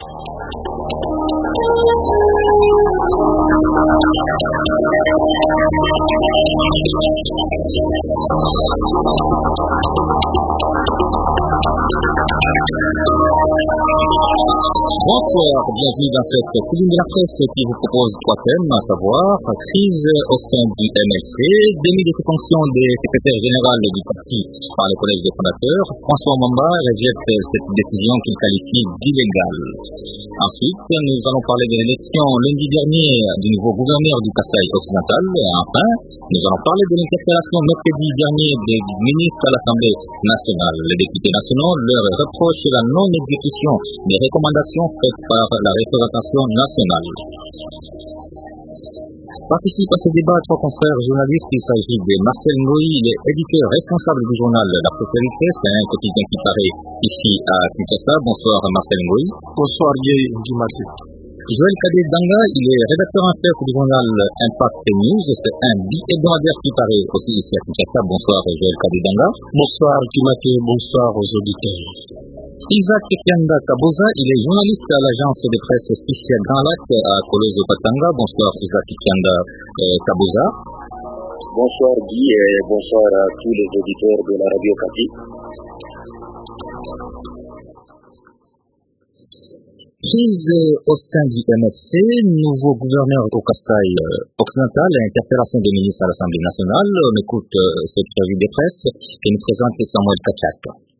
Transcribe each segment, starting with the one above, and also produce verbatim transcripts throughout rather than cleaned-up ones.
Bonsoir, bienvenue dans cette tribune de la presse qui vous propose trois thèmes, à savoir crise au sein du M L C, démis de ses fonctions des secrétaires généraux du parti par le collège des fondateurs. François Mwamba rejette cette décision qu'il qualifie d'illégale. Ensuite, nous allons parler de l'élection lundi dernier du nouveau gouverneur du Kasaï occidental. Et enfin, nous allons parler de l'interpellation mercredi dernier des ministres à l'Assemblée nationale. Les députés nationaux leur reprochent la non-exécution des recommandations faites par la représentation nationale. Participe à ce débat trois confrères journalistes. Il s'agit de Marcel Ngoï, il est éditeur responsable du journal La Prospérité. C'est un quotidien qui paraît ici à Kinshasa. Bonsoir Marcel Ngoï. Bonsoir Guy Ndimati. Joël Kadé-Danga, il est rédacteur en chef du journal Impact News. C'est un bi-hebdomadaire qui paraît aussi ici à Kinshasa. Bonsoir Joël Kadé-Danga. Bonsoir Kimate, bonsoir aux auditeurs. Isaac Kianda Kaboza, il est journaliste à l'agence de presse spéciale Grand Lac à Kolwezi Katanga. Bonsoir Isaac Kianda euh, Kaboza. Bonsoir Guy et bonsoir à tous les auditeurs de la radio Kati. Crise au sein du M F C, nouveau gouverneur au Kasaï occidental, interpellation des ministres à l'Assemblée nationale. On écoute euh, cette revue de presse qui nous présente Samuel Kachak.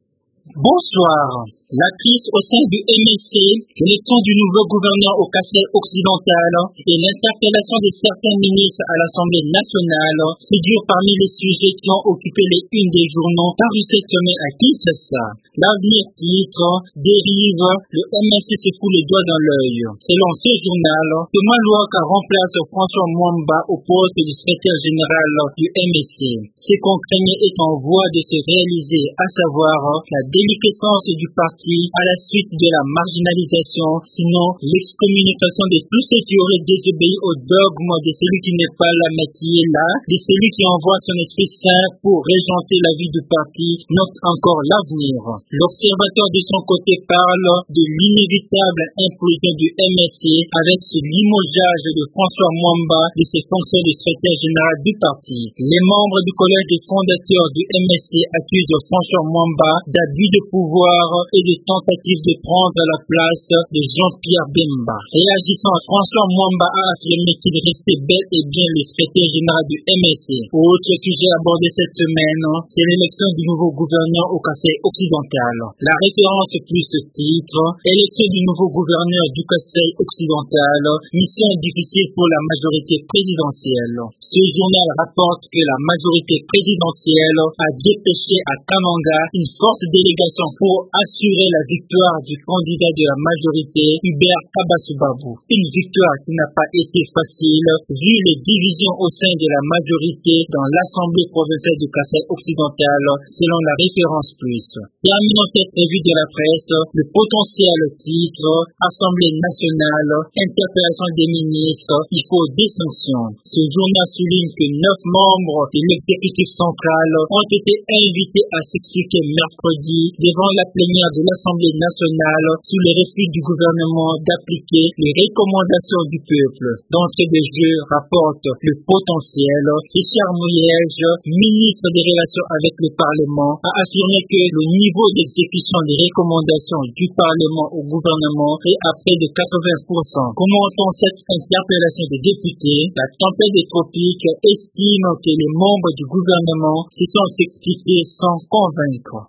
Bonsoir. La crise au sein du M L C, l'élection du nouveau gouverneur au Kasaï occidental et l'interpellation de certains ministres à l'Assemblée nationale figurent parmi les sujets qui ont occupé les unes des journaux parus cette semaine à Kinshasa. L'avenir titre dérive, le M L C se fout les doigts dans l'œil. Selon ce journal, Thomas Louaka remplace François Mwamba au poste du secrétaire général du M L C. Ce qu'on craignait est en voie de se réaliser, à savoir la déliquescence du parti à la suite de la marginalisation, sinon l'excommunication de tous ceux qui auraient désobéi au dogme de celui qui n'est pas là mais qui est là, de celui qui envoie son esprit saint pour régenter la vie du parti, note encore l'avenir. L'observateur de son côté parle de l'inévitable implosion du M L C avec ce limogeage de François Mwamba de ses fonctions de secrétaire général du parti. Les membres du collège des fondateurs du M L C accusent François Mwamba d'abus de pouvoir et de tentative de prendre la place de Jean-Pierre Bemba. Réagissant, François Mwamba a affirmé qu'il restait bel et bien le secrétaire général du M L C. Autre sujet abordé cette semaine, c'est l'élection du nouveau gouverneur au Kasaï occidental. La référence plus ce titre, élection du nouveau gouverneur du Kasaï occidental, mission difficile pour la majorité présidentielle. Ce journal rapporte que la majorité présidentielle a dépêché à Kananga une forte délégation pour assurer la victoire du candidat de la majorité, Hubert Kabasubabou. Une victoire qui n'a pas été facile, vu les divisions au sein de la majorité dans l'Assemblée provinciale du Kasaï occidental, selon la référence plus. Terminons cette revue de la presse, le potentiel titre, Assemblée nationale, interpellation des ministres, il faut des sanctions. Ce journal souligne que neuf membres de l'exécutif central ont été invités à s'expliquer mercredi devant la plénière de l'Assemblée nationale sous le refus du gouvernement d'appliquer les recommandations du peuple. D'entrée de jeu rapporte le potentiel. Richard Mouyège, ministre des Relations avec le Parlement, a affirmé que le niveau d'exécution des recommandations du Parlement au gouvernement est à près de quatre-vingts pour cent. Commentant cette interpellation des députés, la tempête des tropiques estime que les membres du gouvernement se sont expliqués sans convaincre.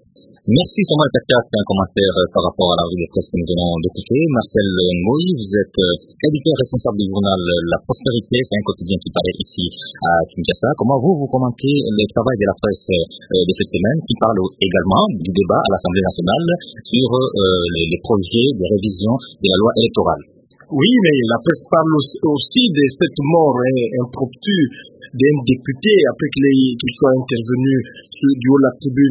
Merci Samuel Kachak, un commentaire euh, par rapport à la revue de presse que nous venons d'écouter. Marcel Ngoï, vous êtes euh, éditeur responsable du journal La Prospérité, c'est un quotidien qui paraît ici à Kinshasa. Comment vous, vous commentez le travail de la presse euh, de cette semaine qui parle également du débat à l'Assemblée nationale sur euh, les, les projets de révision de la loi électorale? Oui, mais la presse parle aussi de cette mort impromptue d'un député après qu'il soit intervenu du haut de la tribune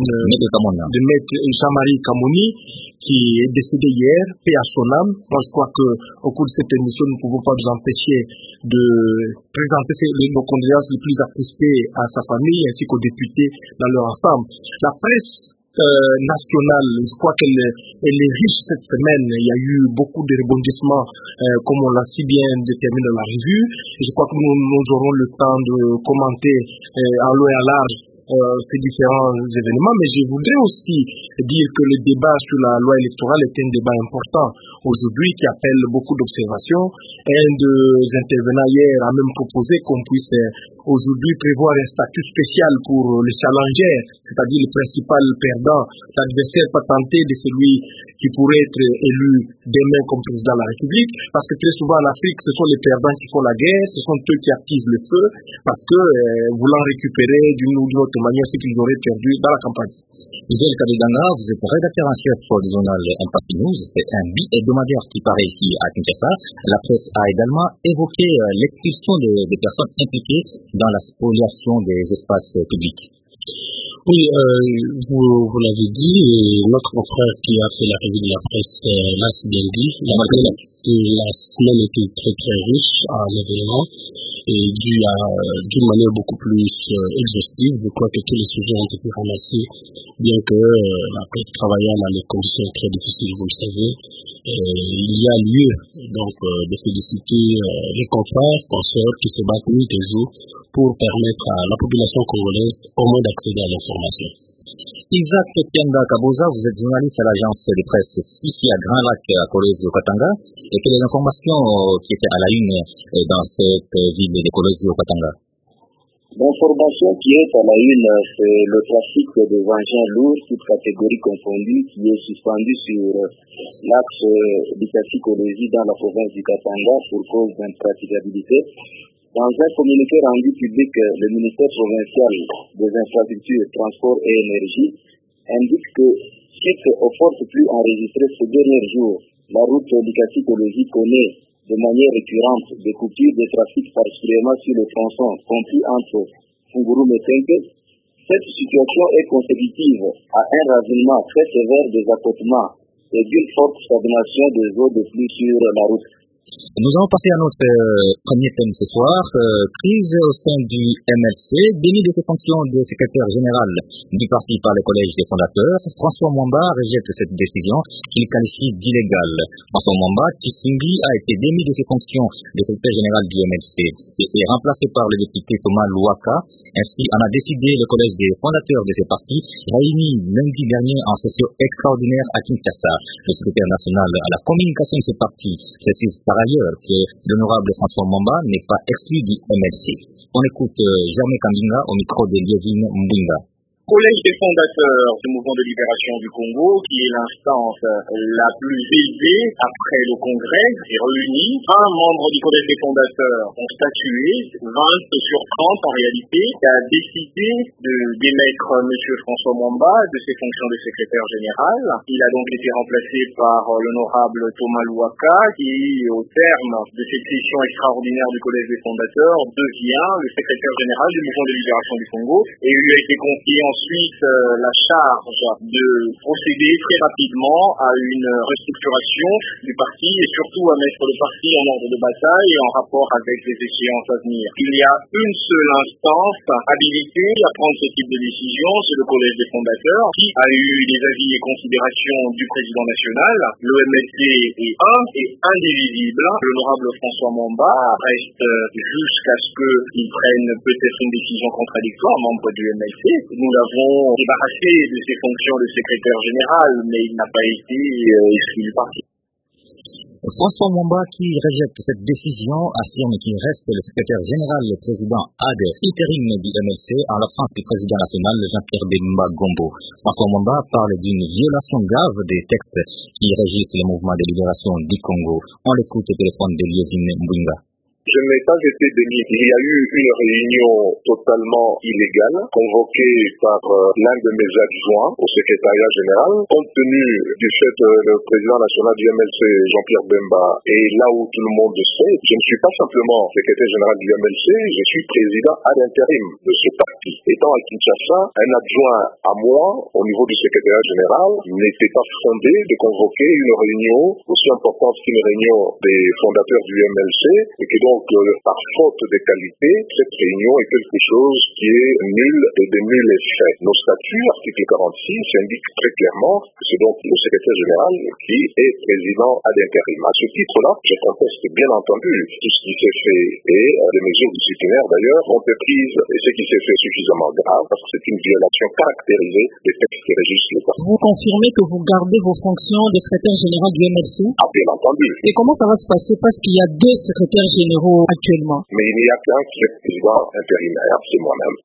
de maître Jean-Marie Kamoni, qui est décédé hier, paix à son âme. Moi, je crois qu'au cours de cette émission, nous ne pouvons pas nous empêcher de présenter nos condoléances les plus attristées à sa famille ainsi qu'aux députés dans leur ensemble. La presse euh, nationale, je crois qu'elle elle est riche cette semaine. Il y a eu beaucoup de rebondissements, euh, comme on l'a si bien déterminé dans la revue. Et je crois que nous, nous aurons le temps de commenter euh, en long et en large euh, ces différents événements. Mais je voudrais aussi dire que le débat sur la loi électorale est un débat important aujourd'hui qui appelle beaucoup d'observations. Un des intervenants hier a même proposé qu'on puisse euh, aujourd'hui prévoir un statut spécial pour le challenger, c'est-à-dire le principal perdant, l'adversaire patenté de celui qui pourrait être élu demain comme président de la République, parce que très souvent en Afrique, ce sont les perdants qui font la guerre, ce sont eux qui attisent le feu, parce que euh, voulant récupérer d'une ou d'une autre manière ce qu'ils auraient perdu dans la campagne. Michel Kadidanga, vous êtes rédacteur en chef du journal Impact News, c'est un bi-hebdomadaire qui paraît ici à Kinshasa. La presse a également évoqué l'expulsion des, des personnes impliquées dans la spoliation des espaces publics. Oui, euh, vous, vous l'avez dit, notre confrère qui a fait la revue de la presse euh, l'a si bien dit, la, la, la semaine était très très riche en événements et dû à, d'une manière beaucoup plus euh, exhaustive. Je crois que tous les sujets ont été ramassés, bien que euh, la presse travaillant dans des conditions très difficiles, vous le savez. Euh, il y a lieu donc euh, de féliciter euh, les confrères, consorts qui se battent nuit et jour pour permettre à la population congolaise au moins d'accéder à l'information. Isaac Tienda Kaboza, vous êtes journaliste à l'agence de presse ici à Grand Lac à Kolwezi au Katanga. Et quelles les informations qui étaient à la une dans cette ville de Kolwezi au Katanga? L'information qui est à la une, c'est le trafic des engins lourds, toutes catégories confondues, qui est suspendu sur l'axe Bikasi-Kolwezi dans la province du Katanga pour cause d'impraticabilité. Dans un communiqué rendu public, le ministère provincial des infrastructures, transport et énergie indique que, suite aux fortes pluies enregistrées ces derniers jours, la route Bikasi-Kolwezi connaît de manière récurrente des coupures de trafic, particulièrement sur le tronçon compris entre Fungurume et Tenke. Cette situation est consécutive à un ravinement très sévère des accotements et d'une forte stagnation des eaux de pluie sur la route. Nous allons passer à notre euh, premier thème ce soir, euh, crise au sein du M L C, démis de ses fonctions de secrétaire général du parti par le collège des fondateurs. François Mwamba rejette cette décision qu'il qualifie d'illégale. François Mwamba Tshisimbi a été démis de ses fonctions de secrétaire général du M L C et est remplacé par le député Thomas Louaka. Ainsi en a décidé le collège des fondateurs de ces partis, réuni lundi dernier en session extraordinaire à Kinshasa. Le secrétaire national à la communication de ces partis précise par ailleurs que l'honorable François Mwamba n'est pas exclu du M L C. On écoute euh, Germain Kambinga au micro de Lievine Mbinga. Collège des fondateurs du mouvement de libération du Congo, qui est l'instance la plus élevée après le Congrès, est réunie. vingt membres du collège des fondateurs ont statué, vingt sur trente en réalité, qui a décidé de démettre M. François Mwamba de ses fonctions de secrétaire général. Il a donc été remplacé par l'honorable Thomas Louaka, qui, au terme de cette session extraordinaire du collège des fondateurs, devient le secrétaire général du mouvement de libération du Congo et lui a été confié en ensuite euh, la charge de procéder très rapidement à une restructuration du parti et surtout à mettre le parti en ordre de bataille et en rapport avec les échéances à venir. Il y a une seule instance habilitée à prendre ce type de décision, c'est le collège des fondateurs qui a eu les avis et considérations du président national. Le M L C est un et indivisible. L'honorable François Mwamba reste jusqu'à ce qu'il prenne peut-être une décision contradictoire, membre du M L C. Nous avons débarrassé de ses fonctions de secrétaire général, mais il n'a pas été euh, exclu du parti. François Mwamba, qui rejette cette décision, affirme qu'il reste le secrétaire général, le président ad interim du M L C, en l'absence du président national, Jean-Pierre Bemba Gombo. François Mwamba parle d'une violation grave des textes qui régissent le mouvement de libération du Congo. On l'écoute au téléphone de Lievine Mbinga. Je n'ai pas été démis. Il y a eu une réunion totalement illégale convoquée par euh, l'un de mes adjoints au secrétariat général. Compte tenu du fait que le président national du M L C, Jean-Pierre Bemba, est là où tout le monde sait, je ne suis pas simplement secrétaire général du M L C, je suis président ad interim de ce parti. Étant à Kinshasa, un adjoint à moi, au niveau du secrétariat général, n'était pas fondé de convoquer une réunion aussi importante qu'une réunion des fondateurs du M L C, et que donc donc, euh, par faute de qualité, cette réunion est quelque chose qui est nul et de nul effet. Nos statuts, article quarante-six, indiquent très clairement que c'est donc le secrétaire général qui est président ad interim. À ce titre-là, je conteste bien entendu tout ce qui s'est fait et euh, les mesures disciplinaires d'ailleurs ont été prises et ce qui s'est fait suffisamment grave parce que c'est une violation caractérisée des textes qui régissent l'État. Vous confirmez que vous gardez vos fonctions de secrétaire général du M L C? Ah, bien entendu. Et comment ça va se passer? Parce qu'il y a deux secrétaires généraux actuellement. Mais il n'y a qu'un seul président intérimaire, c'est moi-même.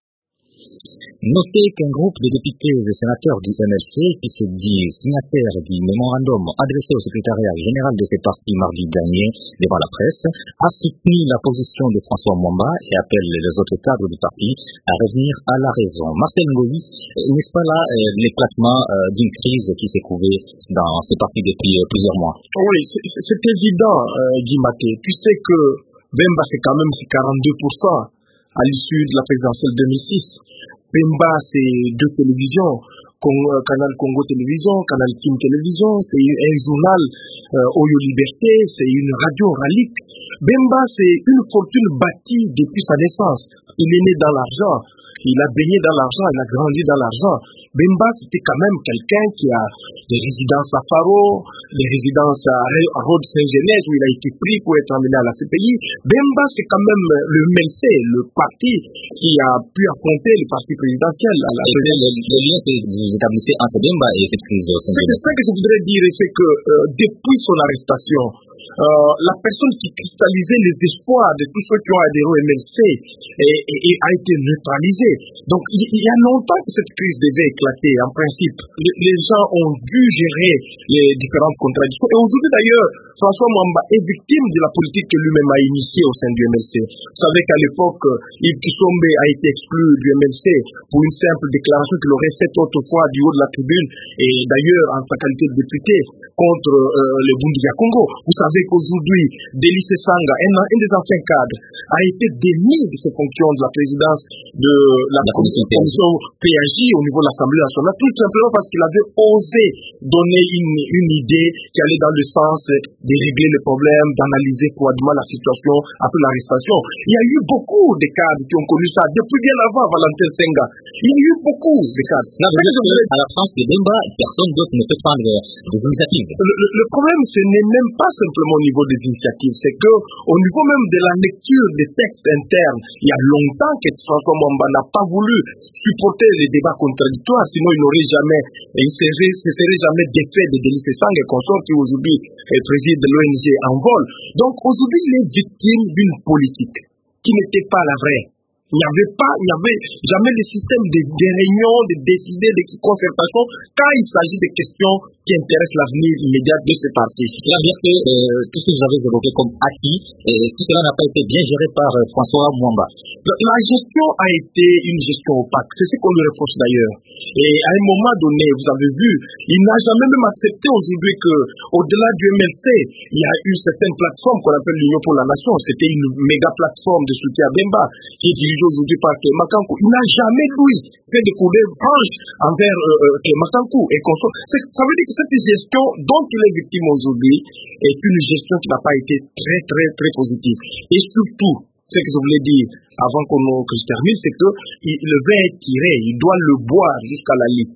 Notez qu'un groupe de députés et de sénateurs du M L C, qui se dit signataire du mémorandum adressé au secrétariat général de ces partis mardi dernier devant la presse, a soutenu la position de François Mwamba et appelle les autres cadres du parti à revenir à la raison. Marcel Ngoyi, n'est-ce pas là euh, l'éclatement euh, d'une crise qui s'est couvée dans ces partis depuis euh, plusieurs mois? Oui, c'est évident, euh, Guy Maté. Tu sais que Bemba, c'est quand même quarante-deux pour cent à l'issue de la présidentielle deux mille six. Bemba, c'est deux télévisions, Canal Congo Télévision, Canal Kim Télévision, c'est un journal euh, Oyo Liberté, c'est une radio Ralik. Bemba, c'est une fortune bâtie depuis sa naissance. Il est né dans l'argent, il a baigné dans l'argent, il a grandi dans l'argent. Bemba, c'était quand même quelqu'un qui a des résidences à Faro, des résidences à Rhodes Saint-Genès où il a été pris pour être emmené à la C P I. Bemba, c'est quand même le M L C, le parti qui a pu affronter le parti présidentiel. À la et le, le lien que vous établissez entre Bemba et cette crise au Saint-Genès. C'est ça que je voudrais dire, c'est que euh, depuis son arrestation, Euh, la personne qui cristallisait les espoirs de tous ceux qui ont adhéré au M L C et, et, et a été neutralisée. Donc il, il y a longtemps que cette crise devait éclater, en principe. Les, les gens ont dû gérer les différentes contradictions. Et aujourd'hui d'ailleurs, François Mwamba est victime de la politique que lui-même a initiée au sein du M L C. Vous savez qu'à l'époque, Yves Kisombe a été exclu du M L C pour une simple déclaration qu'il aurait faite autrefois du haut de la tribune, et d'ailleurs en sa qualité de député, contre euh, le Bundiga Congo. Vous savez qu'aujourd'hui, Délice Sanga, un, un des anciens cadres, a été démis de ses fonctions de la présidence de la, la commission, commission P A J au niveau de l'Assemblée nationale, tout simplement parce qu'il avait osé donner une, une idée qui allait dans le sens de régler les problèmes, d'analyser froidement la situation après l'arrestation. Il y a eu beaucoup de cadres qui ont connu ça depuis bien avant Valentin Senga. Il y a eu beaucoup de cadres. À la France de Bemba, personne d'autre ne peut prendre des initiatives. Le, le, le problème, ce n'est même pas simplement au niveau des initiatives, c'est que au niveau même de la lecture des textes internes, il y a longtemps que François Mwamba n'a pas voulu supporter les débats contradictoires, sinon il n'aurait jamais, il ne serait, ce serait jamais défait de Délice Sanga et consorts qui aujourd'hui préside l'O N G en vol. Donc aujourd'hui, il est victime d'une politique qui n'était pas la vraie. Il n'y avait pas, il n'y avait jamais le système de, de réunions, de décider, de concertation, quand il s'agit de questions qui intéressent l'avenir immédiat de ces partis. C'est-à-dire que euh, tout ce que vous avez évoqué comme acquis, et tout cela n'a pas été bien géré par euh, François Mwamba. La gestion a été une gestion opaque, c'est ce qu'on lui reproche d'ailleurs. Et à un moment donné, vous avez vu, il n'a jamais même accepté aujourd'hui que, au-delà du M L C, il y a eu certaines plateformes qu'on appelle l'Union pour la Nation. C'était une méga plateforme de soutien à Bemba, qui est dirigée aujourd'hui par Makankou. Il n'a jamais, lui, fait de coups franches envers euh, euh, Makankou et consort. Ça veut dire que cette gestion dont il est victime aujourd'hui est une gestion qui n'a pas été très, très, très positive. Et surtout, ce que je voulais dire avant qu'on que je termine, c'est que il, le vin est tiré, il doit le boire jusqu'à la lit.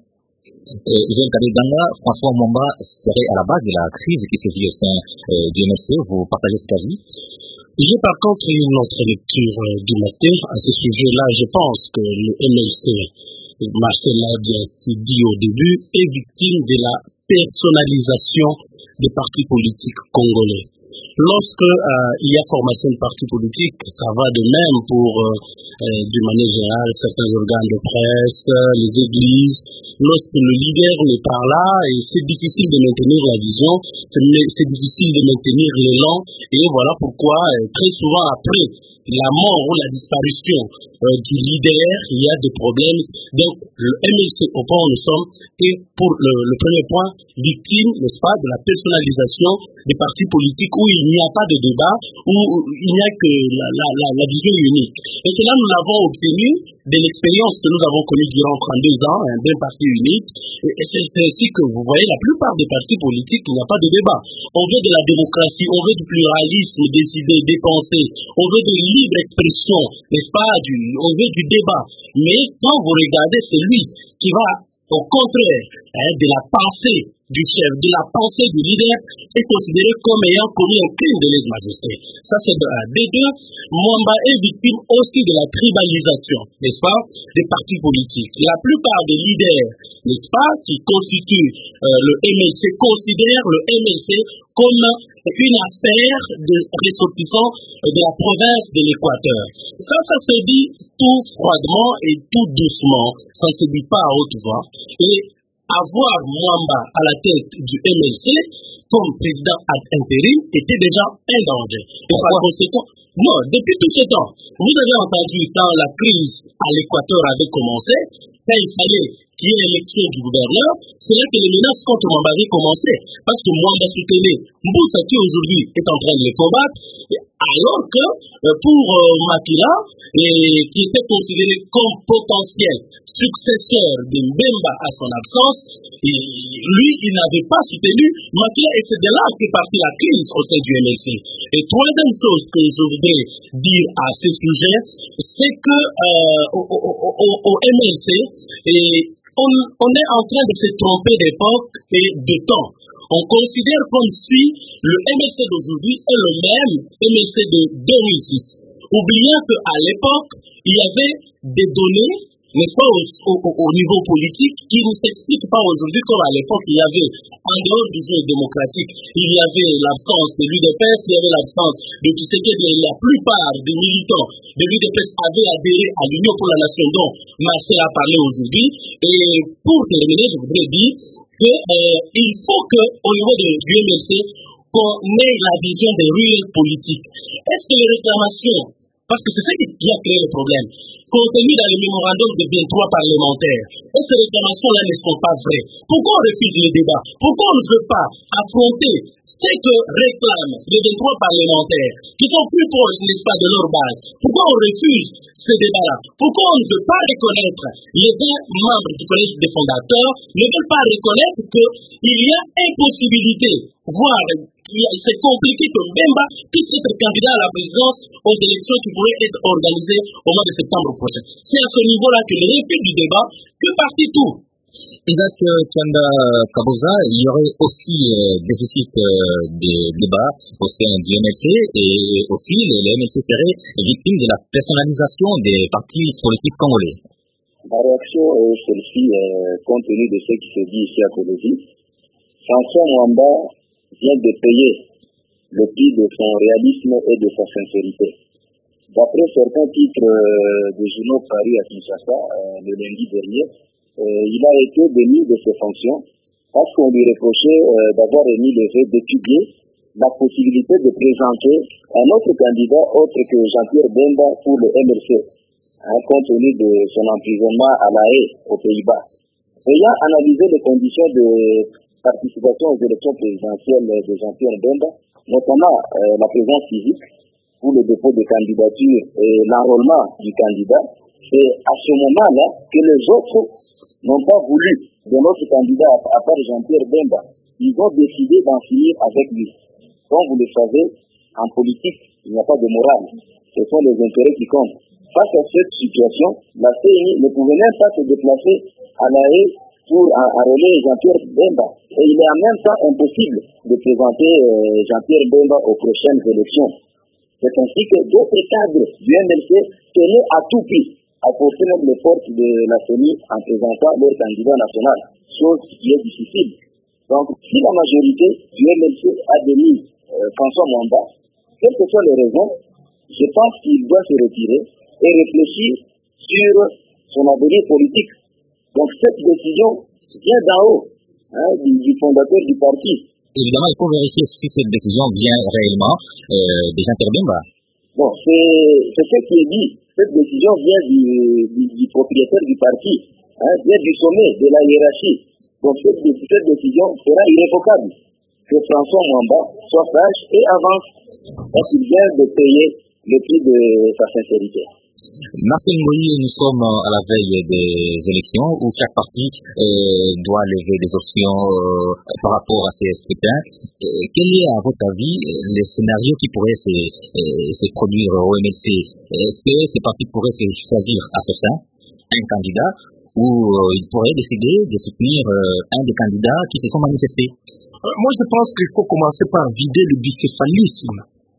Jean Kabedanga, François Mwamba serait à la base de la crise qui se vit au sein euh, du M L C. Vous partagez cet avis? J'ai par contre une autre lecture euh, du matin à ce sujet-là. Je pense que le M L C, Marcel l'a bien dit au début, est victime de la personnalisation des partis politiques congolais. Lorsque euh, il y a formation de partis politiques, ça va de même pour, euh, euh, d'une manière générale, certains organes de presse, euh, les églises. Lorsque le leader n'est pas là, et c'est difficile de maintenir la vision, c'est, c'est difficile de maintenir l'élan, et voilà pourquoi euh, très souvent après la mort ou la disparition euh, du leader, il y a des problèmes. Donc le M L C au point où nous sommes est pour le, le premier point victime, n'est-ce pas, de la personnalisation des partis politiques où il n'y a pas de débat, où il n'y a que la, la, la, la vision unique. Et cela, nous l'avons obtenu de l'expérience que nous avons connue durant trente-deux ans, un bien parti parti unique. Et c'est, c'est ainsi que vous voyez, la plupart des partis politiques, il n'y a pas de débat. On veut de la démocratie, on veut du pluralisme des idées, des pensées, on veut de libre expression, n'est-ce pas, du, on veut du débat. Mais quand vous regardez celui qui va au contraire hein, de la pensée du chef, de la pensée du leader, est considéré comme ayant commis un crime de lèse-majesté. Ça, c'est de un. De deux, Mwamba est victime aussi de la tribalisation, n'est-ce pas, des partis politiques. La plupart des leaders, n'est-ce pas, qui constituent euh, le M L C, considèrent le M L C comme une affaire de ressortissants de la province de l'Équateur. Ça, ça se dit tout froidement et tout doucement. Ça ne se dit pas à haute voix. Et avoir Mwamba à la tête du M L C comme président ad intérim était déjà un danger. Et par conséquent, non, depuis tout ce temps, vous avez entendu quand la crise à l'Équateur avait commencé, quand il fallait qu'il y ait l'élection du gouverneur, c'est là que les menaces contre Mwamba avaient commencé. Parce que Mwamba soutenait Moussa qui aujourd'hui est en train de les combattre, alors que pour euh, Makila, et, qui était considéré comme potentiel successeur de Mbemba à son absence, et lui, il n'avait pas soutenu Makila, et c'est de là qu'est partie la crise au sein du M L C. Et troisième chose que je voudrais dire à ce sujet, c'est que euh, au, au, au, au M L C, et on, on est en train de se tromper d'époque et de temps. On considère comme si le M L C d'aujourd'hui est le même M L C de deux mille six. Oubliant qu'à l'époque, il y avait des données, n'est-ce pas, au, au, au niveau politique, qui ne s'expliquent pas aujourd'hui comme à l'époque, il y avait, en dehors du jeu démocratique, il y avait l'absence de l'U D P S, il y avait l'absence de tout ce que la plupart des militants de l'U D P S avaient adhéré à l'Union pour la Nation dont Marcel a parlé aujourd'hui. Et pour terminer, je voudrais dire qu'il euh, faut qu'au niveau de, du M L C, qu'on ait la vision des ruelles politiques. Est-ce que les réclamations, parce que c'est ça qui a créé le problème, contenues dans le mémorandum de vingt-trois parlementaires, et ces réclamations-là ne sont pas vraies? Pourquoi on refuse le débat? Pourquoi on ne veut pas affronter ce que réclament les vingt-trois parlementaires, qui sont plus proches, n'est-ce pas, de leur base? Pourquoi on refuse ce débat-là? Pourquoi on ne veut pas reconnaître, les vingt membres du collège des fondateurs ne veulent pas reconnaître qu'il y a impossibilité, voire c'est compliqué que Mbemba puisse être candidat à la présidence aux élections qui pourraient être organisées au mois de septembre prochain. C'est à ce niveau-là que le refus du débat, que partit tout. Isaac Tchanda Kaboza, il y aurait aussi euh, déficit euh, des débats au sein du M L C et aussi le, le M L C serait victime de la personnalisation des partis politiques congolais. Ma réaction est celle-ci, euh, compte tenu de ce qui se dit ici à Colombie. François Mwamba vient de payer le prix de son réalisme et de sa sincérité. D'après certains titres euh, de journaux Paris à Kinshasa euh, le lundi dernier, euh, il a été démis de ses fonctions parce qu'on lui reprochait euh, d'avoir émis le vœu d'étudier la possibilité de présenter un autre candidat autre que Jean-Pierre Bemba pour le M L C, hein, compte tenu de son emprisonnement à La Haye, aux Pays-Bas. Ayant analysé les conditions de participation aux élections présidentielles de Jean-Pierre Bemba, notamment euh, la présence physique pour le dépôt de candidature et l'enrôlement du candidat, c'est à ce moment-là que les autres n'ont pas voulu de notre candidat à part Jean-Pierre Bemba. Ils ont décidé d'en finir avec lui. Comme vous le savez, en politique, il n'y a pas de morale. Ce sont les intérêts qui comptent. Face à cette situation, la C E N I ne pouvait même pas se déplacer à La Haye pour enrôler Jean-Pierre Bemba. Et il est en même temps impossible de présenter euh, Jean-Pierre Bemba aux prochaines élections. C'est ainsi que d'autres cadres du M L C tenaient à tout prix à porter même les portes de la C E N I en présentant leur candidat national, chose qui est difficile. Donc, si la majorité du M L C a démis euh, François Mwamba, quelles que soient les raisons, je pense qu'il doit se retirer et réfléchir sur son avenir politique. Donc cette décision vient d'en haut, hein, du, du fondateur du parti. Évidemment, il faut vérifier si cette décision vient réellement euh, des Jean-Pierre Bemba. Bon, c'est ce qui est dit. Cette décision vient du, du, du propriétaire du parti, hein, vient du sommet, de la hiérarchie. Donc cette, cette décision sera irrévocable. Que François Mwamba soit sage et avance, parce qu'il vient de payer le prix de sa sincérité. Marcel Moïse, nous sommes à la veille des élections où chaque parti euh, doit lever des options euh, par rapport à ces scrutins. Euh, quel est, à votre avis, les scénarios qui pourraient se, euh, se produire au M L C? Est-ce que ces partis pourraient se choisir à ce sein un candidat ou euh, ils pourraient décider de soutenir euh, un des candidats qui se sont manifestés? euh, Moi, je pense qu'il faut commencer par vider le bicéphalisme.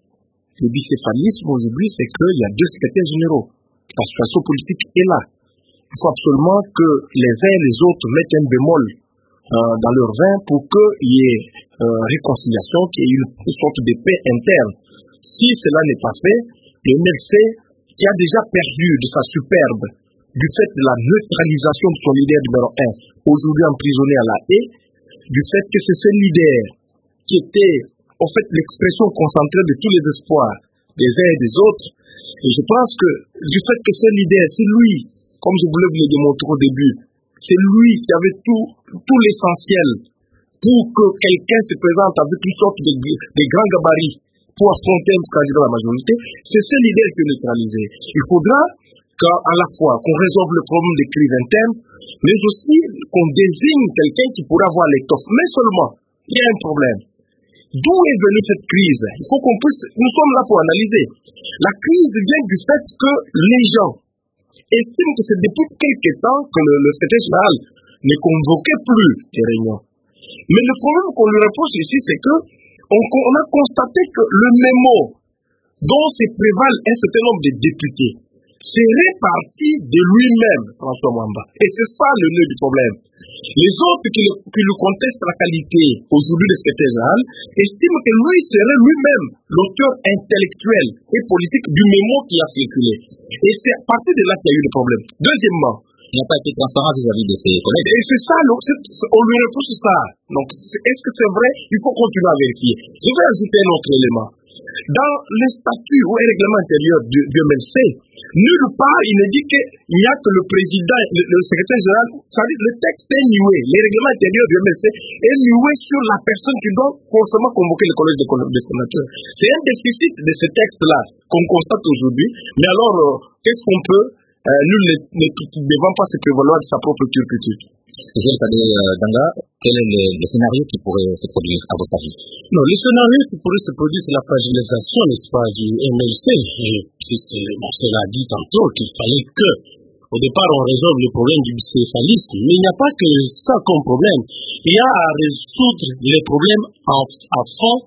Le bicéphalisme aujourd'hui, c'est qu'il y a deux secrétaires généraux. La situation politique est là. Il faut absolument que les uns et les autres mettent un bémol euh, dans leur vin pour qu'il y ait euh, réconciliation, qu'il y ait une, une sorte de paix interne. Si cela n'est pas fait, le M L C, qui a déjà perdu de sa superbe du fait de la neutralisation de son leader numéro un, aujourd'hui emprisonné à la haie, du fait que c'est ce leader qui était en fait l'expression concentrée de tous les espoirs des uns et des autres. Et je pense que du fait que ce leader, c'est lui, comme je voulais vous le démontrer au début, c'est lui qui avait tout, tout l'essentiel pour que quelqu'un se présente avec une sorte de, de grands gabarits pour affronter un candidat à la majorité, c'est ce leader qui est neutralisé. Il faudra qu'à la fois qu'on résolve le problème des crises internes, mais aussi qu'on désigne quelqu'un qui pourra avoir l'étoffe. Mais seulement, il y a un problème. D'où est venue cette crise? Il faut qu'on puisse, nous sommes là pour analyser. La crise vient du fait que les gens estiment que c'est depuis quelque temps que le, le secrétaire général ne convoquait plus les réunions. Mais le problème qu'on lui reproche ici, c'est que on, on a constaté que le mémo dont se prévalent un certain nombre de députés serait parti de lui-même, François Mwamba. Et c'est ça le nœud du problème. Les autres qui, le, qui lui contestent la qualité aujourd'hui de secrétaire général estiment que lui serait lui-même l'auteur intellectuel et politique du mémo qui a circulé. Et c'est à partir de là qu'il y a eu le problème. Deuxièmement, il n'a pas été transparent vis-à-vis de ses collègues. Et c'est ça, on lui reproche ça. Donc, est-ce que c'est vrai? Il faut continuer à vérifier. Je vais ajouter un autre élément. Dans les statuts ou les règlements intérieurs du, du M L C, nulle part il ne dit qu'il n'y a que le président, le, le secrétaire général, ça dit le texte est nué, les règlements intérieurs du M L C est nué sur la personne qui doit forcément convoquer le collège des sénateurs. C'est un déficit de ce texte-là qu'on constate aujourd'hui, mais alors euh, qu'est-ce qu'on peut euh, nous ne, ne, ne devons pas se prévaloir de sa propre turpitude. Gilles Kadé Danga, quel est le, le scénario qui pourrait se produire à votre avis? Non, le scénario qui pourrait se produire, c'est la fragilisation, n'est-ce pas, du M L C. Et puis, bon, cela a dit tantôt qu'il fallait que, au départ, on résolve le problème du bicéphalisme. Mais il n'y a pas que ça comme problème. Il y a à résoudre les problèmes en, à fond.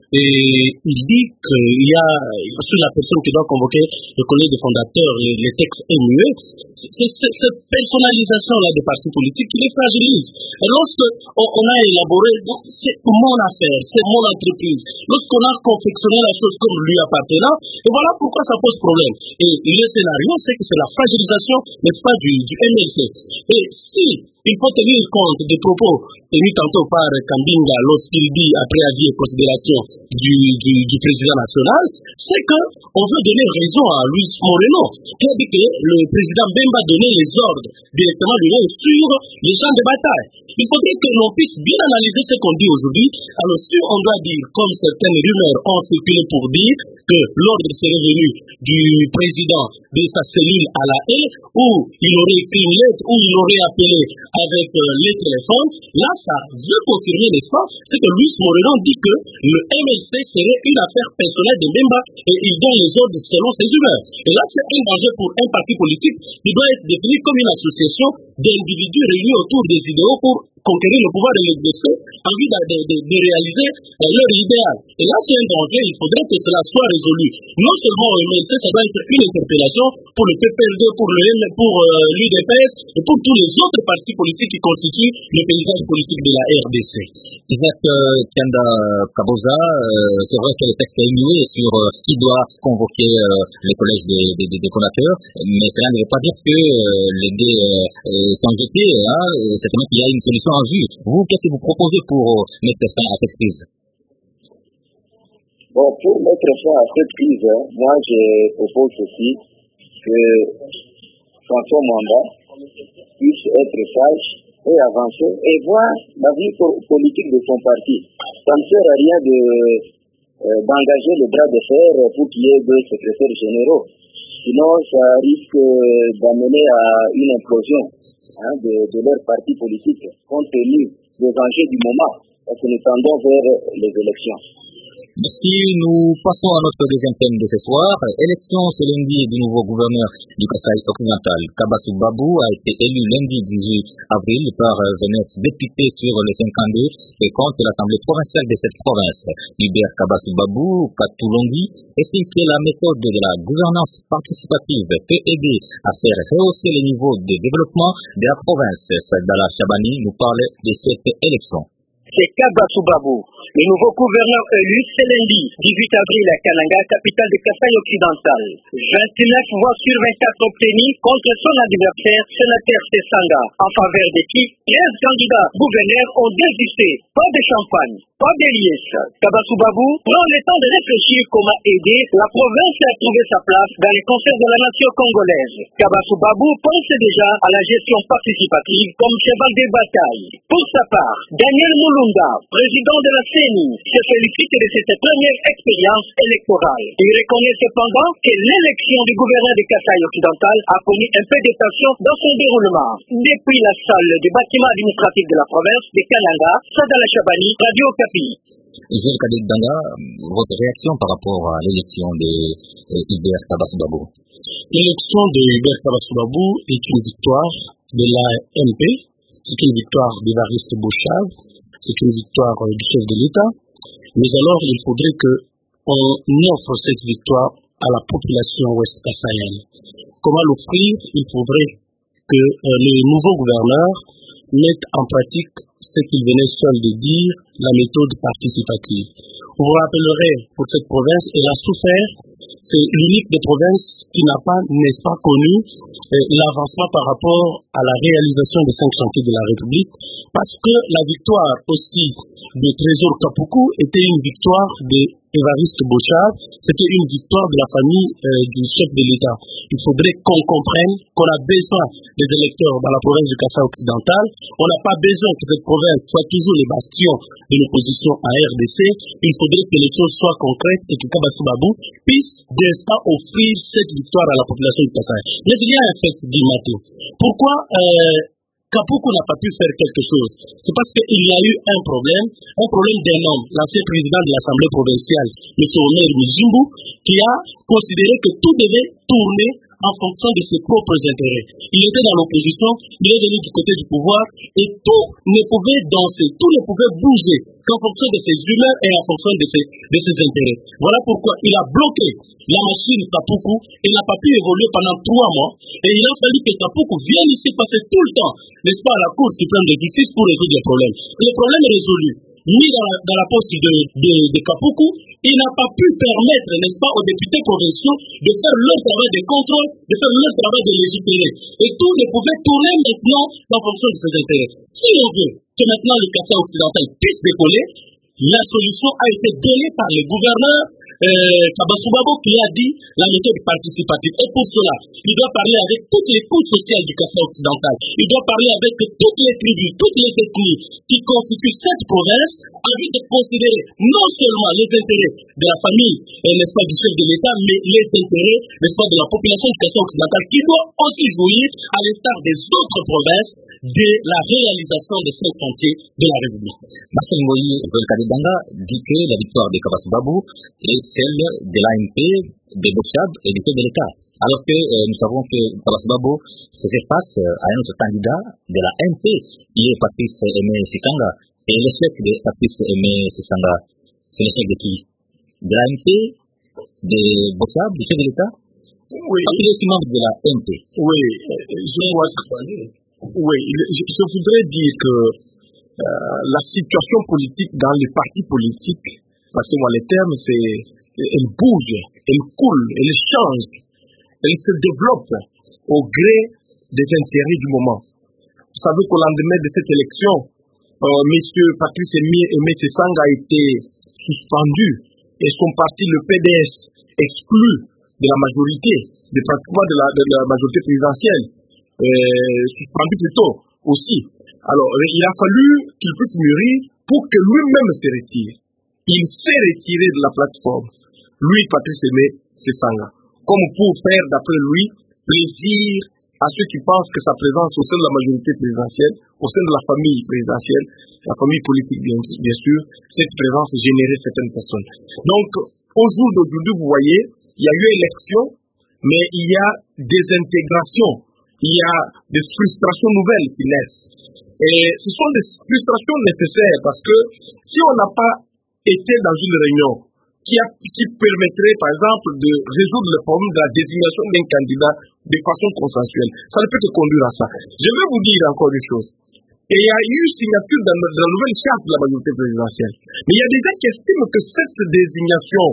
Et il dit qu'il y a, sur la personne qui doit convoquer le collège des fondateurs, les, les textes est muet, c'est cette personnalisation-là des partis politiques qui les fragilise. Et lorsque on, on a élaboré, c'est mon affaire, c'est mon entreprise, lorsqu'on a confectionné la chose comme lui appartenant, et voilà pourquoi ça pose problème. Et le scénario, c'est que c'est la fragilisation, n'est-ce pas, du, du M L C. Et si il faut tenir compte des propos tenus tantôt par Kambinga lorsqu'il dit, après avis et considération du, du, du président national, c'est qu'on veut donner raison à Luis Moreno, qui a dit que le président Bemba donnait les ordres directement lui sur les champs de bataille. Il faudrait que l'on puisse bien analyser ce qu'on dit aujourd'hui. Alors si on doit dire, comme certaines rumeurs ont circulé pour dire que l'ordre serait venu du président de sa cellule à la haie, où il aurait écrit une lettre, où il aurait appelé avec euh, les téléphones, là ça veut confirmer, n'est-ce pas, c'est que Luis Moreno dit que le M L C serait une affaire personnelle de Bemba et il donne les ordres selon ses humeurs. Et là c'est un danger pour un parti politique qui doit être défini comme une association d'individus réunis autour des idéaux pour conquérir le pouvoir de l'exercer en vue de, de, de, de réaliser euh, leur idéal. Et là, c'est un danger, il faudrait que cela soit résolu. Non seulement au M L C, ça doit être une interpellation pour le P P R D, pour le pour euh, l'U D P S et pour tous les autres partis politiques qui constituent le paysage politique de la R D C. Isaac Kanda Kaboza, euh, c'est vrai que le texte est mué sur euh, qui doit convoquer euh, le collège des, des, des, des connateurs, mais cela ne veut pas dire que euh, les dés euh, sont jetés, hein, c'est vraiment qu'il y a une solution en vue. Vous, qu'est-ce que vous proposez pour euh, mettre fin à cette crise? Bon, pour mettre fin à cette crise, hein, moi je propose aussi que François Mwamba puisse être sage et avancer et voir la vie politique de son parti. Ça ne sert à rien de, euh, d'engager le bras de fer pour qu'il y ait deux secrétaires généraux. Sinon, ça risque d'amener à une implosion hein, de, de leur parti politique, compte tenu des enjeux du moment, parce que nous tendons vers les élections. Si nous passons à notre deuxième thème de ce soir, élection ce lundi du nouveau gouverneur du Kasaï occidental. Kabassou Babou a été élu lundi dix-huit avril par vingt-neuf députés sur les cinquante-deux et compte l'Assemblée provinciale de cette province. Hubert Kabassou Babou, Katoulondi, estime que la méthode de la gouvernance participative peut aider à faire rehausser le niveau de développement de la province. Saïdala Chabani nous parle de cette élection. C'est Kabassou Babou, le nouveau gouverneur élu ce lundi dix-huit avril à Kananga, capitale de Kasaï occidental. vingt-neuf voix sur vingt-quatre obtenues contre son adversaire, sénateur Sesanga, en faveur de qui treize candidats gouverneurs ont désisté. Pas de champagne, pas de liesse. Kabassou Babou prend le temps de réfléchir comment aider la province à trouver sa place dans les concerts de la nation congolaise. Kabassou Babou pense déjà à la gestion participative comme cheval de bataille. Pour sa part, Daniel Moulunda, président de la C E N I, se félicite de cette première expérience électorale. Il reconnaît cependant que l'élection du gouverneur de Kasaï occidental a connu un peu de tension dans son déroulement. Depuis la salle du bâtiment administratif de la province de Kananga, Saïdala Chabani, Radio Okapi. Joël Kadik Danga, votre réaction par rapport à l'élection de Hubert Kabassou Babou? L'élection de Hubert Kabassou Babou est une victoire de la M P, c'est une victoire d'Évariste Bochab, c'est une victoire du chef de l'État, mais alors il faudrait qu'on offre cette victoire à la population ouest-kassaïenne. Comment l'offrir? Il faudrait que euh, le nouveau gouverneur mette en pratique ce qu'il venait seul de dire, la méthode participative. Vous vous rappellerez, pour cette province, elle a souffert, c'est l'unique des provinces qui n'a pas, n'est-ce pas, connu euh, l'avancement par rapport à la réalisation des cinq chantiers de la République, parce que la victoire aussi de Trésor Kapuku était une victoire de Évariste Bochab, c'était une victoire de la famille euh, du chef de l'État. Il faudrait qu'on comprenne qu'on a besoin des électeurs dans la province du Kasaï occidental. On n'a pas besoin que cette province soit toujours les bastions de l'opposition à R D C. Il faudrait que les choses soient concrètes et que Kabassou Babou puisse d'instant offrir cette victoire à la population du Kasaï. Mais il y a un fait, dit Maté. Pourquoi euh, Kapuku n'a pas pu faire quelque chose? C'est parce qu'il y a eu un problème, un problème d'un homme, l'ancien président de l'Assemblée provinciale, M. Omer Mijimbu, qui a considéré que tout devait tourner en fonction de ses propres intérêts. Il était dans l'opposition, il est venu du côté du pouvoir, et tout ne pouvait danser, tout ne pouvait bouger qu'en fonction de ses humeurs et en fonction de ses, de ses intérêts. Voilà pourquoi il a bloqué la machine Kapuku, il n'a pas pu évoluer pendant trois mois, et il a fallu que Kapuku vienne ici passer tout le temps, n'est-ce pas, à la Cour suprême de justice pour résoudre les problèmes. Le problème est résolu. Mis dans la, dans la poste de, de, de Kapuku, il n'a pas pu permettre, n'est-ce pas, aux députés provinciaux de faire leur travail de contrôle, de faire leur travail de légiférer. Et tout ne pouvait tourner maintenant en fonction de ses intérêts. Si on veut que maintenant le Kasaï occidental puisse décoller, la solution a été donnée par le gouverneur euh, Kabassou Babou qui a dit la méthode participative. Et pour cela, il doit parler avec toutes les couches sociales du Kasaï occidental. Il doit parler avec toutes les tribus, toutes les ethnies qui constituent cette province, avec de considérer non seulement les intérêts de la famille, euh, n'est-ce pas, du chef de l'État, mais les intérêts, n'est-ce pas, de la population du Kasaï occidental, qui doit aussi jouir, à l'instar des autres provinces, de la réalisation des cinq chantiers de la République. Marcel Moïse Kadidanga dit que la victoire de Kabassou Babou est celle de l'A M P, de Bochab et du chef de l'État. Alors que euh, nous savons que Kabassou Babou faisait face à un autre candidat de la M P, qui est Patrice Aimé Sisanga. Et le chef de Patrice Aimé Sisanga, c'est le chef de qui? De la M P, de Bochab, du chef de l'État? Oui. Parce qu'il est aussi membre de la M P. Oui, je vois ce que Oui, je, je voudrais dire que euh, la situation politique dans les partis politiques, passez-moi les termes, c'est, elle bouge, elle coule, elle change, elle se développe au gré des intérêts du moment. Vous savez qu'au lendemain de cette élection, euh, M. Patrice Aimé Sisanga a été suspendu et son parti, le P D S, exclu de la majorité, de pratiquement de la, de la majorité présidentielle. Euh, suspendu plutôt aussi. Alors, il a fallu qu'il puisse mûrir pour que lui-même se retire. Il s'est retiré de la plateforme. Lui, Patrice Aimé Sisanga. comme pour faire, d'après lui, plaisir à ceux qui pensent que sa présence au sein de la majorité présidentielle, au sein de la famille présidentielle, la famille politique bien, bien sûr, cette présence générait certaines personnes. Donc, au jour d'aujourd'hui, vous voyez, il y a eu élection, mais il y a des intégrations, il y a des frustrations nouvelles qui naissent. Et ce sont des frustrations nécessaires parce que si on n'a pas été dans une réunion qui, a, qui permettrait, par exemple, de résoudre le problème de la désignation d'un candidat de façon consensuelle, ça ne peut te conduire à ça. Je vais vous dire encore une chose. Et il y a eu signature dans, dans la nouvelle charte de la majorité présidentielle. Mais il y a des gens qui estiment que cette désignation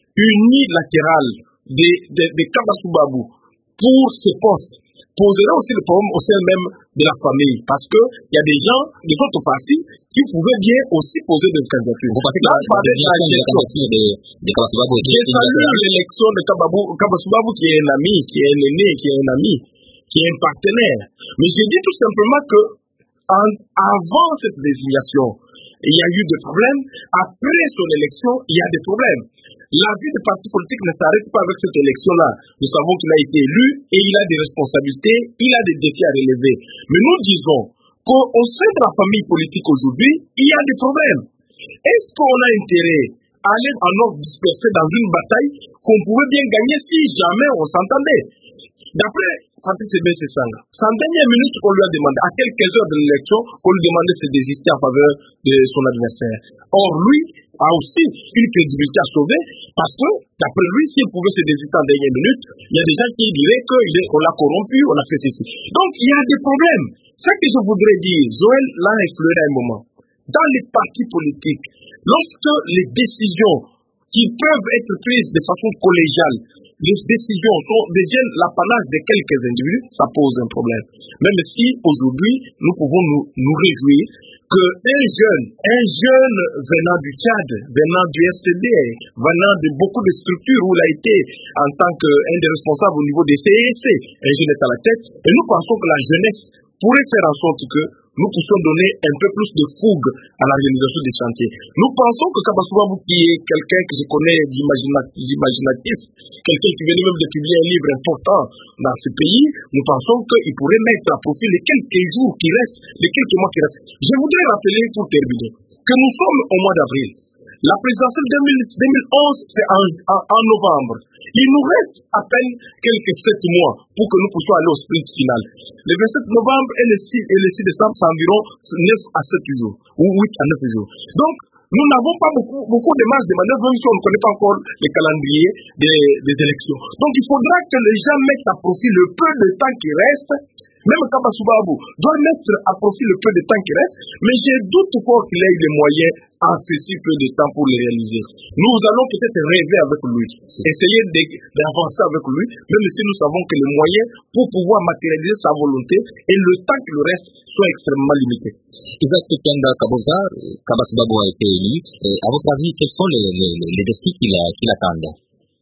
unilatérale des de, de Kabasou Babou pour ce poste poserait aussi le problème au sein même de la famille. Parce qu'il y a des gens de votre parti qui pouvaient bien aussi poser des candidatures. Vous pensez que la candidature de, de Kabasou Babou est l'élection de Kabasou Babou qui est un ami, qui est un aîné, qui est un ami, qui est un partenaire. Mais je dis tout simplement que en, avant cette désignation, il y a eu des problèmes. Après son élection, il y a des problèmes. La vie des partis politiques ne s'arrête pas avec cette élection-là. Nous savons qu'il a été élu et il a des responsabilités, il a des défis à relever. Mais nous disons qu'au sein de la famille politique aujourd'hui, il y a des problèmes. Est-ce qu'on a intérêt à aller en ordre dispersé dans une bataille qu'on pouvait bien gagner si jamais on s'entendait? D'après Patrice Sébastien Sanga, c'est en dernière minute qu'on lui a demandé, à quelques heures de l'élection, qu'on lui demandait de se désister en faveur de son adversaire. Or, lui a aussi une crédibilité à sauver parce que, d'après lui, s'il pouvait se désister en dernière minute, il y a des gens qui diraient qu'on l'a corrompu, on a fait ceci. Donc, il y a des problèmes. Ce que je voudrais dire, Joël l'a effleuré à un moment. Dans les partis politiques, lorsque les décisions qui peuvent être prises de façon collégiale, les décisions sont déjà l'apanage de quelques individus, ça pose un problème. Même si aujourd'hui, nous pouvons nous, nous réjouir qu'un jeune, un jeune venant du Tchad, venant du S T D, venant de beaucoup de structures où il a été en tant qu'un des responsables au niveau des C E C, un jeune est à la tête, et nous pensons que la jeunesse pourrait faire en sorte que nous puissions donner un peu plus de fougue à l'organisation des chantiers. Nous pensons que Kabasou Babou, qui est quelqu'un que je connais d'imaginatif, quelqu'un qui venait même de publier un livre important dans ce pays, nous pensons qu'il pourrait mettre à profit les quelques jours qui restent, les quelques mois qui restent. Je voudrais rappeler, pour terminer, que nous sommes au mois d'avril. La présidentielle deux mille onze, c'est en, en, en novembre. Il nous reste à peine quelques sept mois pour que nous puissions aller au sprint final. Le vingt-sept novembre et le six, et le six décembre, c'est environ neuf à sept jours, ou huit à neuf jours. Donc, nous n'avons pas beaucoup, beaucoup de marge de manœuvre, même si on ne connaît pas encore le calendrier des, des élections. Donc, il faudra que les gens mettent à profit le peu de temps qui reste. Même Kabasou Babou doit mettre à profit le peu de temps qui reste, mais j'ai doute fort qu'il ait les moyens en ceci peu de temps pour les réaliser. Nous allons peut-être rêver avec lui, essayer d'avancer avec lui, même si nous savons que les moyens pour pouvoir matérialiser sa volonté et le temps qui le reste sont extrêmement limités. Isaac Kenda Kaboza, Kabasou Babou a été élu. Et à votre avis, quels sont les, les, les défis qui l'attendent?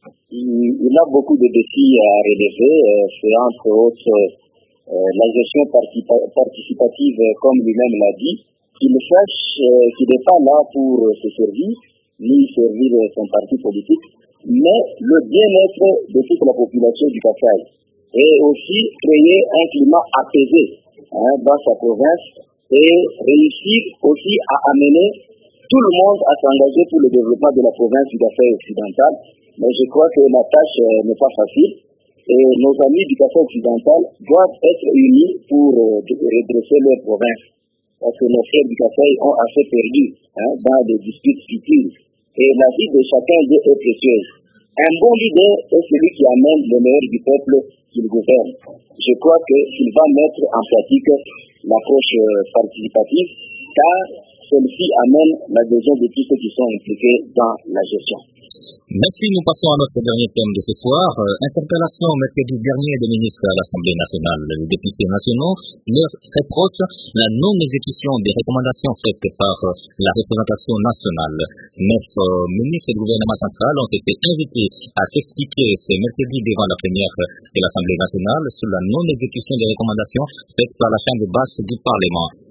Il a beaucoup de défis à relever. C'est entre autres Euh, la gestion participative, comme lui-même l'a dit, qu'il sache euh, qu'il n'est pas là pour euh, se servir, ni servir euh, son parti politique, mais le bien-être de toute la population du Kasaï. Et aussi créer un climat apaisé hein, dans sa province et réussir aussi à amener tout le monde à s'engager pour le développement de la province du Kasaï occidental. Mais je crois que la tâche euh, n'est pas facile. Et nos amis du Kasaï occidental doivent être unis pour euh, redresser leur province. Parce que nos frères du Kasaï ont assez perdu hein, dans des disputes futiles. Et la vie de chacun d'eux est précieuse. Un bon leader est celui qui amène le meilleur du peuple qu'il gouverne. Je crois qu'il va mettre en pratique l'approche euh, participative, car celle-ci amène l'adhésion de tous ceux qui sont impliqués dans la gestion. Merci, nous passons à notre dernier thème de ce soir. Euh, interpellation mercredi dernier des ministres à l'Assemblée nationale. Les députés nationaux leur reprochent la non-exécution des recommandations faites par euh, la représentation nationale. Neuf euh, ministres du gouvernement central ont été invités à s'expliquer ce mercredi devant la plénière de l'Assemblée nationale sur la non-exécution des recommandations faites par la Chambre basse du Parlement.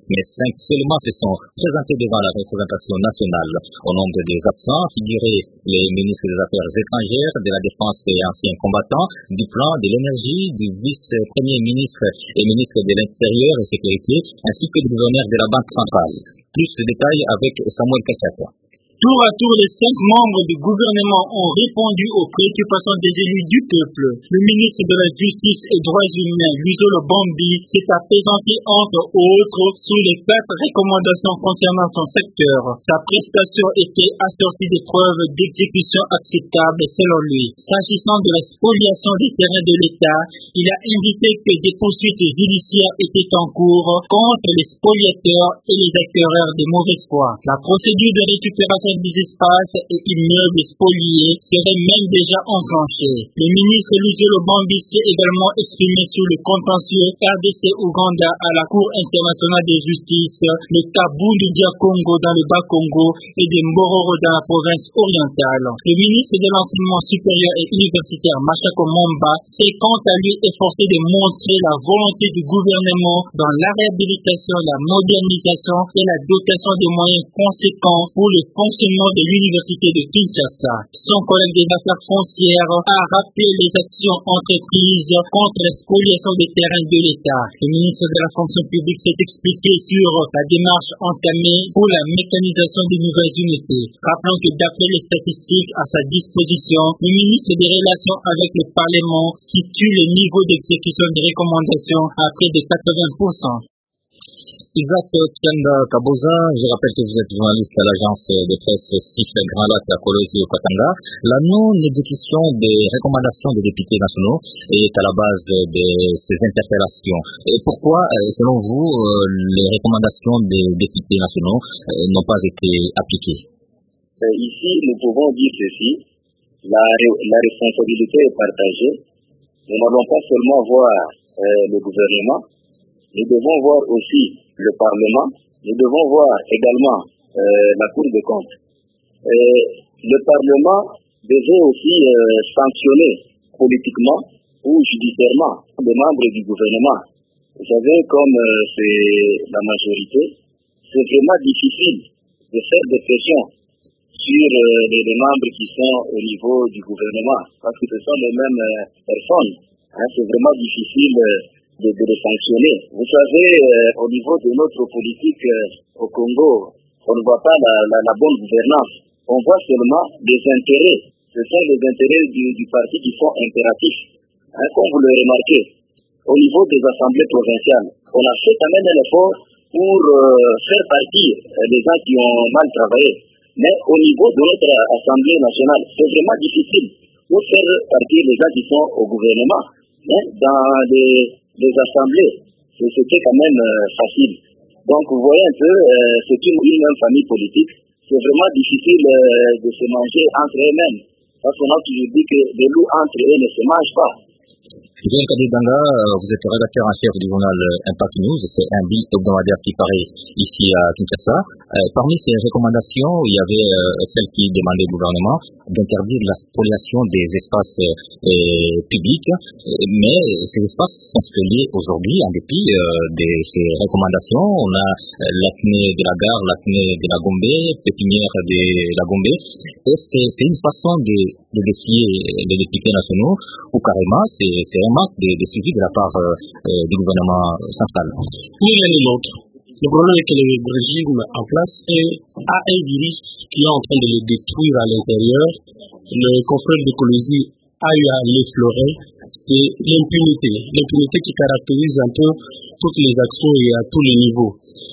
mais cinq seulement se sont présentés devant la représentation nationale. Au nombre des absents figuraient les ministres des Affaires étrangères, de la Défense et anciens combattants, du plan de l'énergie, du vice-premier ministre et ministre de l'Intérieur et Sécurité, ainsi que du gouverneur de la Banque centrale. Plus de détails avec Samuel Kachaka. Tour à tour, les cinq membres du gouvernement ont répondu aux préoccupations des élus du peuple. Le ministre de la Justice et Droits humains, Luzolo Bambi, s'est présenté entre autres sous les quatre recommandations concernant son secteur. Sa prestation était assortie des preuves d'exécution acceptables selon lui. S'agissant de la spoliation des terrains de l'État, il a indiqué que des poursuites judiciaires étaient en cours contre les spoliateurs et les acquéreurs de mauvaise foi. La procédure de récupération des espaces et immeubles spoliés serait même déjà enclenchée. Le ministre Luzolo Bambi s'est également exprimé sur le contentieux R D C-Ouganda à la Cour internationale de justice, le cas Bundudia Congo dans le Bas-Congo et de Mbororo dans la province orientale. Le ministre de l'Enseignement supérieur et universitaire Machako Momba s'est quant à lui efforcé de montrer la volonté du gouvernement dans la réhabilitation, la modernisation et la dotation de moyens conséquents pour le fonctionnement de l'université de Kinshasa. Son collègue des affaires foncières a rappelé les actions entreprises contre la spoliation des terrains de l'État. Le ministre de la fonction publique s'est expliqué sur la démarche entamée pour la mécanisation des nouvelles unités. Rappelons que d'après les statistiques à sa disposition, le ministre des Relations avec le Parlement situe le niveau d'exécution des recommandations à près de quatre-vingts pour cent. Isaac Tianda Kaboza, je rappelle que vous êtes journaliste à l'agence de presse S I F Grand Lac à Kolwezi au Katanga. La non-exécution des recommandations des députés nationaux est à la base de ces interpellations. Et pourquoi, selon vous, les recommandations des députés nationaux n'ont pas été appliquées? Ici, nous pouvons dire ceci, la, la responsabilité est partagée. Nous n'allons pas seulement voir euh, le gouvernement, nous devons voir aussi le Parlement, nous devons voir également euh, la Cour des comptes. Et le Parlement devait aussi euh, sanctionner politiquement ou judiciairement les membres du gouvernement. Vous savez, comme euh, c'est la majorité, c'est vraiment difficile de faire des pressions sur euh, les, les membres qui sont au niveau du gouvernement, parce que ce sont les mêmes euh, personnes. Hein, c'est vraiment difficile euh, De, de les sanctionner. Vous savez, euh, au niveau de notre politique euh, au Congo, on ne voit pas la, la, la bonne gouvernance. On voit seulement les intérêts. Ce sont les intérêts du, du parti qui sont impératifs. Hein, comme vous le remarquez, au niveau des assemblées provinciales, on a fait quand même un effort pour euh, faire partir euh, les gens qui ont mal travaillé. Mais au niveau de notre assemblée nationale, c'est vraiment difficile pour faire partir les gens qui sont au gouvernement. Hein, dans les les assemblées, c'était quand même euh, facile. Donc vous voyez un peu, euh, c'est une, une même famille politique. C'est vraiment difficile euh, de se manger entre eux-mêmes. Parce qu'on a toujours dit que les loups entre eux ne se mangent pas. Jean Kadidanga, vous êtes rédacteur en chef du journal Impact News, c'est un bi hebdomadaire qui paraît ici à Kinshasa. Euh, parmi ces recommandations, il y avait euh, celle qui demandait au gouvernement d'interdire la spoliation des espaces euh, publics, mais ces espaces sont spoliés aujourd'hui en dépit euh, de ces recommandations. On a euh, l'acné de la gare, l'acné de la Gombe, pépinière de la Gombe, et c'est une façon de, de défier les députés nationaux, ou carrément c'est un manque de, de suivi de la part euh, du gouvernement central. Ni l'un ni l'autre. Le problème est que le régime en place est, a un virus qui est en train de le détruire à l'intérieur. Le confrère de Kolwezi a eu à l'effleurer, c'est l'impunité. L'impunité qui caractérise un peu toutes les actions et à tous les niveaux.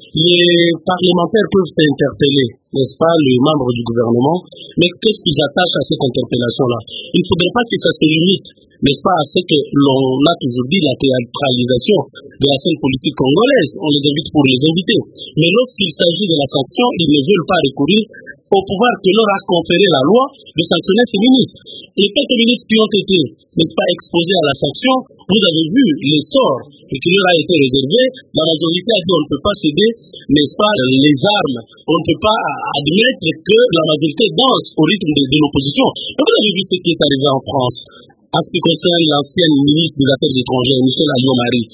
Les parlementaires peuvent s'interpeller, n'est-ce pas, les membres du gouvernement, mais qu'est-ce qu'ils attachent à cette interpellation-là? Il ne faudrait pas que ça se limite, n'est-ce pas, à ce que l'on a toujours dit, la théâtralisation de la scène politique congolaise. On les invite pour les inviter. Mais lorsqu'il s'agit de la sanction, ils ne veulent pas recourir au pouvoir que leur a conféré la loi de sanctionner ces ministres. Les quelques ministres qui ont été, n'est-ce pas, exposés à la sanction, vous avez vu les sorts qui leur a été réservé. La majorité a dit on ne peut pas céder, n'est-ce pas, les armes. On ne peut pas admettre que la majorité danse au rythme de, de l'opposition. Vous avez vu ce qui est arrivé en France en ce qui concerne l'ancienne ministre des Affaires étrangères, Michel Alliot-Marie.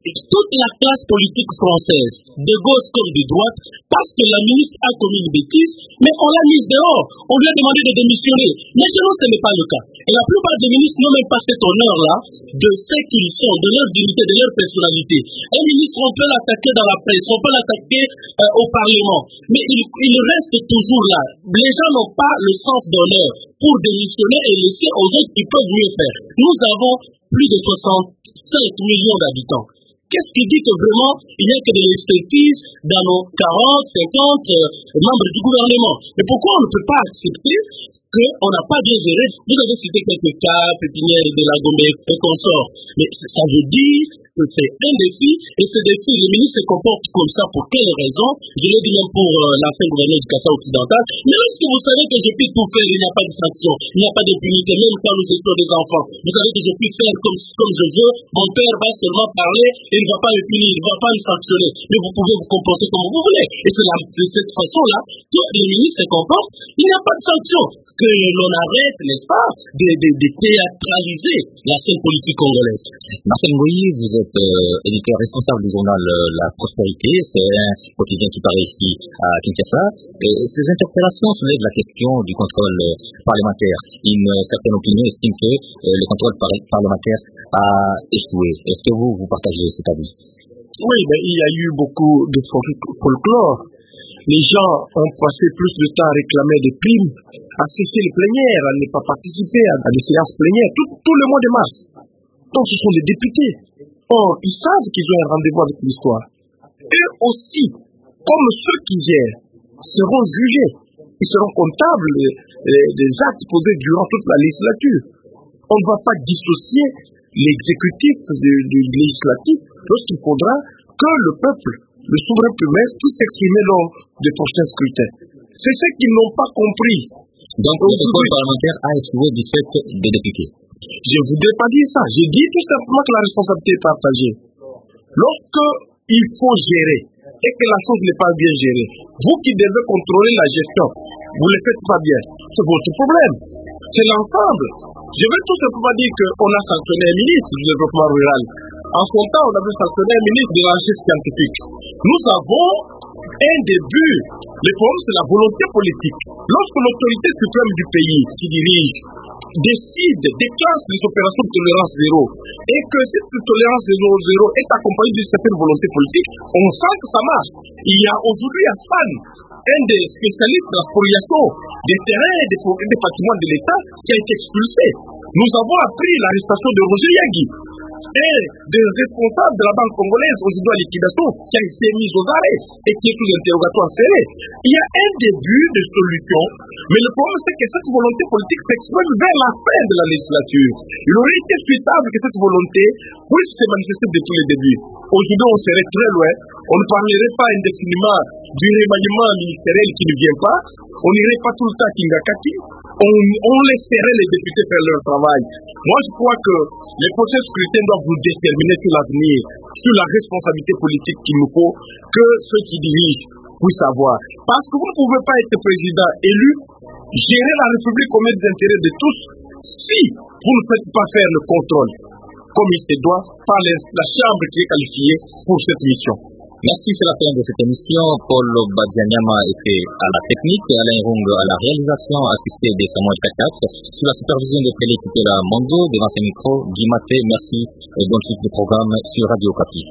toute la classe politique française, de gauche comme de droite, parce que la ministre a commis une bêtise, mais on l'a mise dehors. On lui a demandé de démissionner. Mais chez nous, ce n'est pas le cas. Et la plupart des ministres n'ont même pas cet honneur-là de ce qu'ils sont, de leur dignité, de leur personnalité. Un ministre, on peut l'attaquer dans la presse, on peut l'attaquer euh, au Parlement, mais il, il reste toujours là. Les gens n'ont pas le sens d'honneur pour démissionner et laisser aux autres qui peuvent mieux faire. Nous avons plus de soixante-cinq millions d'habitants. Qu'est-ce qui dit que vraiment il n'y a que de l'expertise dans nos quarante, cinquante euh, membres du gouvernement? Mais pourquoi on ne peut pas accepter qu'on n'a pas bien géré? Vous avez cité quelques cas, Pépinière de la Gombe et consorts. Mais ça veut dire que c'est un défi, et ce défi, le ministre se comporte comme ça pour quelle raison? Je l'ai dit même pour euh, l'ancien gouverneur du Kassai occidental. Mais lorsque vous savez que je peux tout faire, il n'y a pas de sanction, il n'y a pas d'impunité, même quand nous étions des enfants. Vous savez que je peux faire comme, comme je veux, mon père va seulement parler et il ne va pas me punir, il ne va pas me sanctionner. Mais vous pouvez vous comporter comme vous voulez. Et c'est de cette façon-là que le ministre se comporte. Il n'y a pas de sanction. Que l'on arrête, n'est-ce pas, de, de, de théâtraliser la scène politique congolaise. Marcel Ngoyi, vous êtes euh, éditeur responsable du journal euh, La Prospérité, c'est un quotidien qui paraît ici à Kinshasa. Et ces interpellations soulèvent la question du contrôle euh, parlementaire. Une euh, certaine opinion estime que euh, le contrôle par parlementaire a échoué. Est-ce que vous, vous partagez cet avis? Oui, mais il y a eu beaucoup de folklore. Les gens ont passé plus de temps à réclamer des primes, à cesser les plénières, à ne pas participer à des séances plénières, tout, tout le mois de mars. Donc ce sont des députés. Or, ils savent qu'ils ont un rendez-vous avec l'histoire. Eux aussi, comme ceux qui gèrent, seront jugés. Ils seront comptables des actes posés durant toute la législature. On ne va pas dissocier l'exécutif du, du législatif lorsqu'il faudra que le peuple, le souverain public, puisse s'exprimer lors des prochains scrutins. C'est ce qu'ils n'ont pas compris. Donc, le contrôle parlementaire a échoué du fait des députés. Je ne voudrais pas dire ça. J'ai dit tout simplement que la responsabilité est partagée. Lorsque il faut gérer et que la chose n'est pas bien gérée, vous qui devez contrôler la gestion, vous ne le faites pas bien. C'est votre problème. C'est l'ensemble. Je veux tout simplement dire qu'on a sanctionné un ministre du développement rural. En son temps, on avait sanctionné un ministre de la recherche scientifique. Nous avons un début. Le problème, c'est la volonté politique. Lorsque l'autorité suprême du pays qui dirige décide, déclenche les opérations de tolérance zéro, et que cette tolérance zéro, zéro est accompagnée d'une certaine volonté politique, on sent que ça marche. Il y a aujourd'hui à Fan, un des spécialistes de la spoliation des terrains et des, des bâtiments de l'État qui a été expulsé. Nous avons appris l'arrestation de Roger Yagui, et des responsables de la Banque congolaise aujourd'hui à liquidation qui a été mise aux arrêts et qui est sous interrogatoire serré. Il y a un début de solution, mais le problème c'est que cette volonté politique s'exprime vers la fin de la législature. Il aurait été souhaitable que cette volonté puisse se manifester depuis le début. Aujourd'hui on serait très loin, on ne parlerait pas indéfiniment du remaniement ministériel qui ne vient pas, on n'irait pas tout le temps à Kingakati, on, on laisserait les députés faire leur travail. Moi je crois que les prochains scrutins doivent vous déterminer sur l'avenir, sur la responsabilité politique qu'il nous faut, que ceux qui dirigent puissent avoir. Parce que vous ne pouvez pas être président élu, gérer la République comme des intérêts de tous, si vous ne faites pas faire le contrôle comme il se doit par les, la chambre qui est qualifiée pour cette mission. Merci, c'est la fin de cette émission. Paul Badianyama était à la technique, Alain Rung à la réalisation, assisté de Samuel Kakat, sous la supervision de Félix Kitela Mondo, devant ses micros, Guy Maté, merci et bonne suite du programme sur Radio Okapi.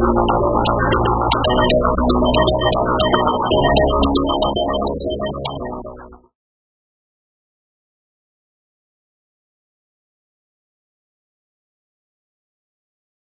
Thank you.